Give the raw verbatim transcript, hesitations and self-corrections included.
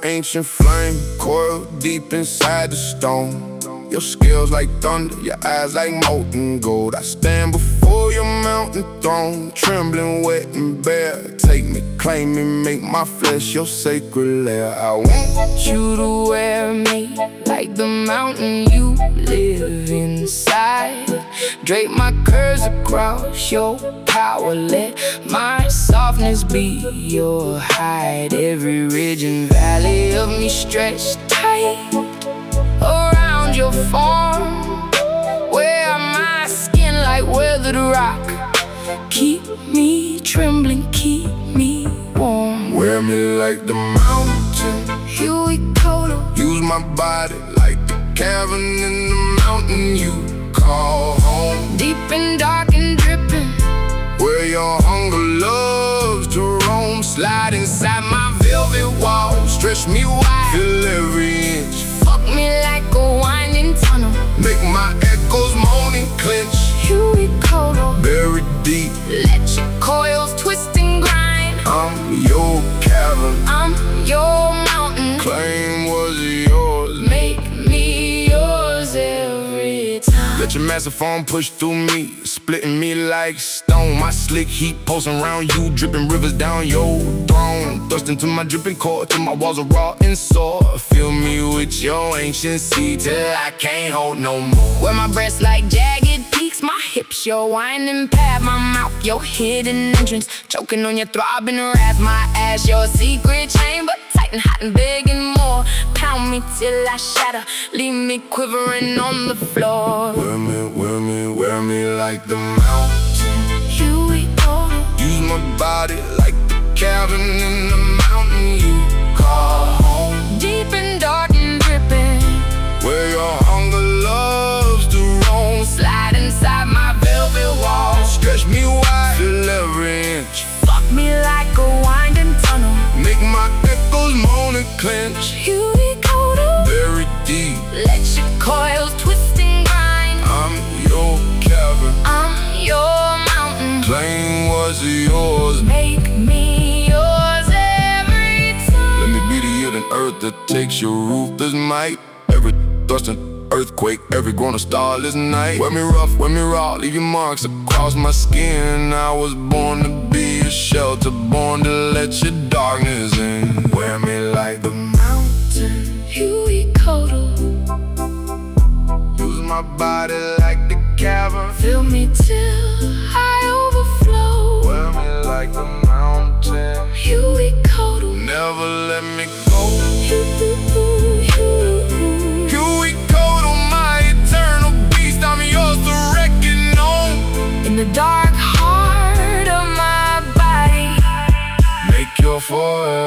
ancient flame, coiled deep inside the stone. Your scales like thunder, your eyes like molten gold. I stand before your mountain throne, trembling, wet and bare. Take me, claim me, make my flesh your sacred lair. I want you to wear me like the mountain you live inside. Drape my curves across your power, let my softness be your hide. Every ridge and valley of me stretched tight around your form. Wear my skin like weathered rock. Keep me trembling, keep me warm. Wear me like the mountain, Huey Kodo. use my body like the cavern in the mountain you call home. Deep and dark and dripping, Where your hunger loves to roam. Slide inside my velvet walls, stretch me wide, fill every inch. fuck me like a winding tunnel. Make my echoes moan and clench. Huey Kodo, Buried deep, let your coils twist and grind. I'm your cavern. I'm your mountain, Claim was yours. make me yours every time. Let your massive form push through me, splitting me like stone. My slick heat pulsing around you, dripping rivers down your throne. Thrust into my dripping core till my walls are raw and sore. Fill me with your ancient sea till I can't hold no more. Wear my breasts like jagged peaks, my hips your winding path, my mouth your hidden entrance, choking on your throbbing wrath. My ass your secret chamber, tight and hot and begging more. Pound me till I shatter, leave me quivering on the floor. Wear me, wear me, wear me like the mountain, Huey Kodo, use my body like the cavern in the mountain you call home. deep and dark and dripping, Where your hunger loves to roam. slide inside my velvet walls. Stretch me wide, fill every inch. Fuck me like a winding tunnel. Make my echoes moan and clench. Huey Kodo, Buried deep, let your coils twist and grind. I'm your cavern. I'm your mountain, Claim was yours. make me yours every time. Let me be the yielding earth that takes your ruthless might. Every thrusting earthquake, every grown starless night. Wear me rough, wear me raw, leave your marks across my skin. I was born to be a shelter, born to let your darkness in. Wear me like the mountain, Huey Kodo, use my body like the cavern. fill me till I overflow. Wear me like the mountain, Huey Kodo, never let me go. Here we go to my eternal beast, I'm yours to reckon on. in the dark heart of my body. Make your forever